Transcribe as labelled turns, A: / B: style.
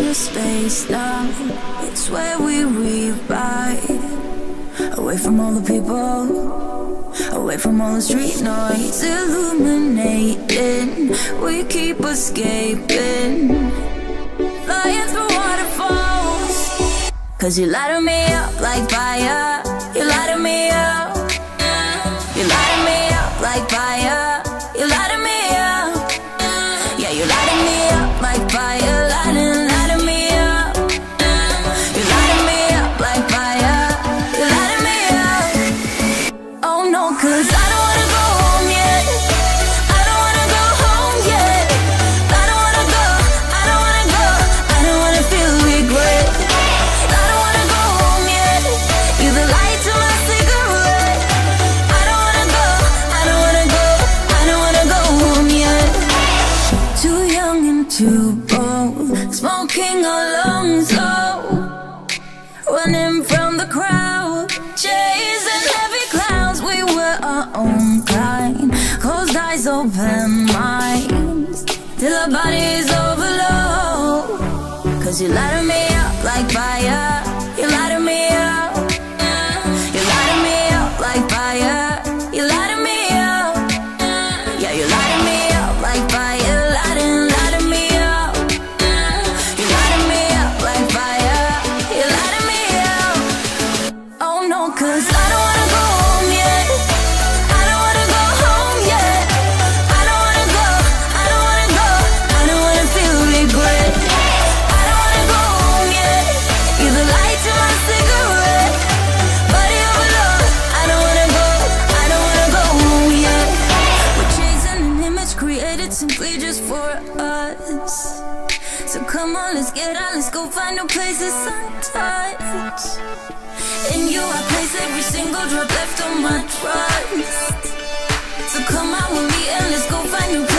A: the space now, it's where we revive. Away from all the people, away from all the street noise, illuminating, we keep escaping, flying through waterfalls. Cause you light me up like fire, you light me up, you light me up like fire, you light me up, yeah, you light me up like fire, lighting me up, you light me up like fire, you light me up. Oh no, cause I don't wanna go home yet, I don't wanna go home yet, I don't wanna go, I don't wanna go, I don't wanna feel regret, I don't wanna go home yet, you're the light to my cigarette, I don't wanna go, I don't wanna go, I don't wanna go home yet. Too young and too bold, smoking our lungs low, running from the crowd, chasing heavy clouds. We were our own kind, closed eyes, open minds, till our bodies overload. Cause you light me up like fire, you light me up, you light me up like fire, you light me up, yeah, you light me up like fire, lighting me up, you light me up like fire, you light me up. Oh no, cause I don't wanna go home yet, I don't wanna go home yet, I don't wanna go, I don't wanna go, I don't wanna feel regret, I don't wanna go home yet, you're the light to my cigarette, body overload, I don't wanna go, I don't wanna go home yet. We're chasing an image created simply just for us, so come on, let's get out, let's go find new places untouched. In you I place every single drop left on my trust, so come out with me and let's go find new places.